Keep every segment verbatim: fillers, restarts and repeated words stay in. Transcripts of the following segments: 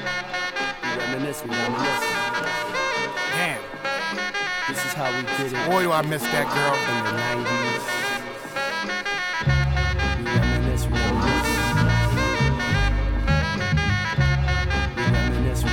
Reminisce, we reminisce. Damn. This is how we did it. Boy, do I miss that girl. In the nineties. We reminisce, we reminisce. We reminisce, we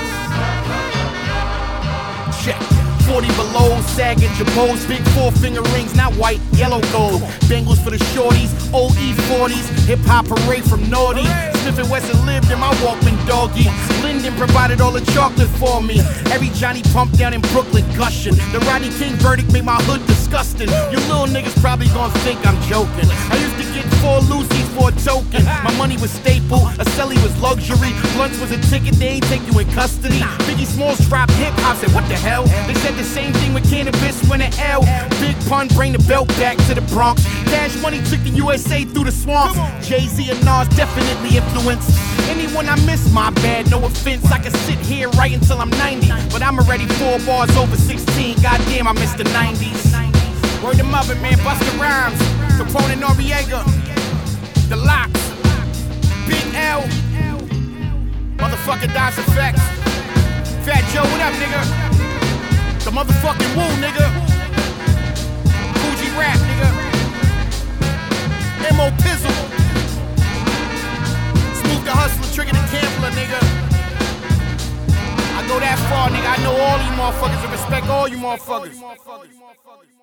reminisce. Check. forty below, sagging Jabos, big four finger rings, not white, yellow gold. Bengals for the shorties, O E forties, hip hop parade from Naughty. Smith and Wesson lived in my Walkman doggy. Linden provided all the chocolate for me. Every Johnny Pump down in Brooklyn gushing. The Rodney King verdict made my hood disgusting. You little niggas probably gonna think I'm joking. I used to get four Lucy's for a token. My money was staple, a celly was luxury. Blunts was a ticket, they ain't take you in custody. Biggie Smalls dropped hip hop, said what the hell? They said the same thing with cannabis when an L. Big pun, bring the belt back to the Bronx. Cash Money took the U S A through the swamps. Jay-Z and Nas definitely influenced. Anyone I miss, my bad, no offense. I can sit here right until I'm ninety, but I'm already four bars over sixteen. Goddamn, I miss the nineties. Word to mother, man, Busta Rhymes, Capone and Noriega, The Locks, Big L, motherfucking Das Effects, Fat Joe, what up, nigga? The motherfucking Woo, nigga. Fuji Rap, nigga. M O Pizzle. Smooth the Hustler, Trigger the Gambler, nigga. I go that far, nigga. I know all you motherfuckers and respect all you motherfuckers.